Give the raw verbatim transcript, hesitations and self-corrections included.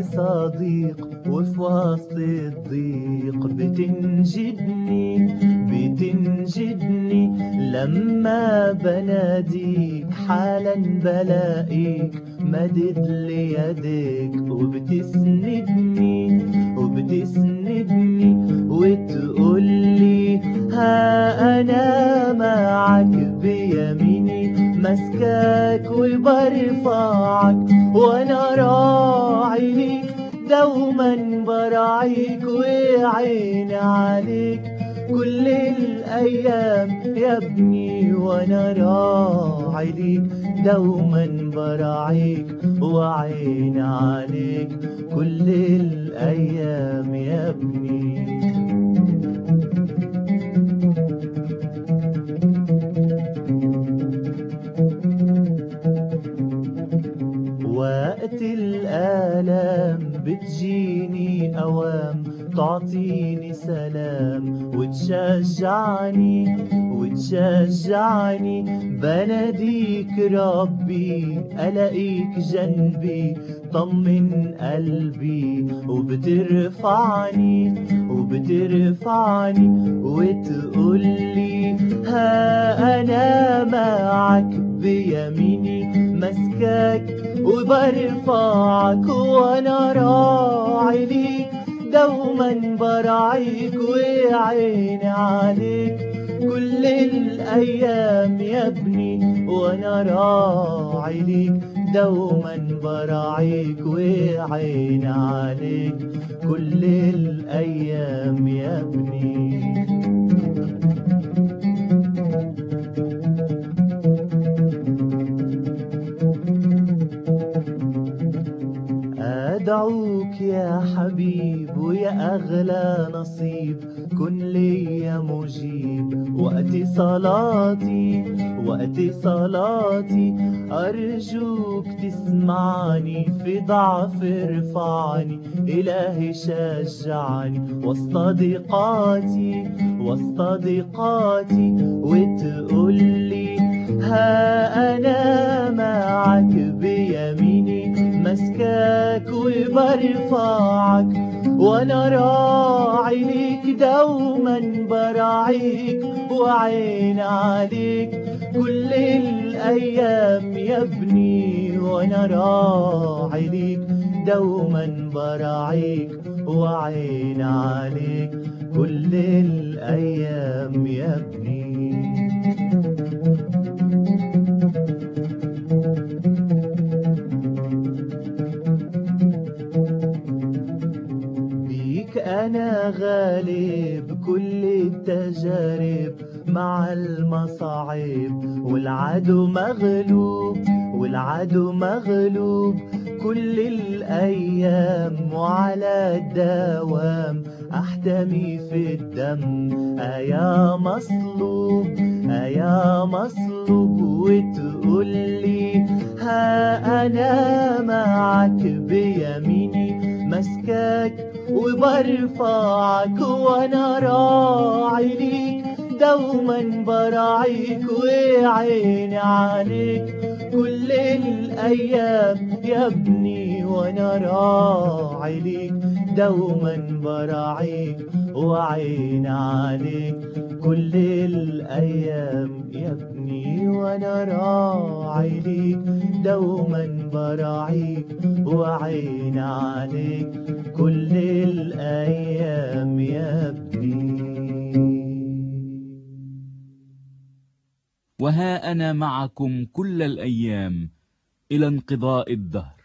صديق وفي وسط الضيق بتنجدني بتنجدني لما بناديك حالا بلاقيك مدد لي يديك وبتسندني وبتسندني وتقولي ها أنا معك بيميني مسكاك وبرفعك وانا راعي ليك دوما براعيك وعيني عليك كل الايام يا ابني وانا راعي ليك دوما براعيك وعيني عليك كل الايام يا ابني. وقت الآلام بتجيني أوام تعطيني سلام وتشجعني وتشجعني بناديك ربي ألاقيك جنبي طمن قلبي وبترفعني وبترفعني وتقولي ها أنا معك بيميني مسكاك وبرفعك وانا راعي ليك دوما براعيك وعيني عليك كل الايام يا ابني وانا راعي ليك دوما براعيك وعيني عليك كل الايام يا ابني. أدعوك يا حبيب ويا أغلى نصيب كن لي يا مجيب وقت صلاتي وقت صلاتي أرجوك تسمعني في ضعف ارفعني إلهي شجعني وسط ضيقاتي وسط ضيقاتي وتقولي ها أنا معك بيميني مسكاك وبرفعك وانا راعي ليك دوما براعيك وعين عليك كل الايام يا ابني وانا راعي ليك دوما براعيك وعين عليك كل الايام يا ابني. أنا غالب كل التجارب مع المصاعب والعدو مغلوب والعدو مغلوب كل الأيام وعلى الدوام أحتمي في الدم أيا مصلوب أيا مصلوب وتقولي ها أنا معك بيميني مسكاك وبرفعك وانا راعي ليك دوما براعيك وعيني عليك كل الايام يا ابني وانا راعي ليك دوما براعيك وعيني عليك كل الايام يا ابني وانا راعي ليك دوما براعيك وعيني عليك كل الأيام يا ابني. وها أنا معكم كل الأيام إلى انقضاء الدهر.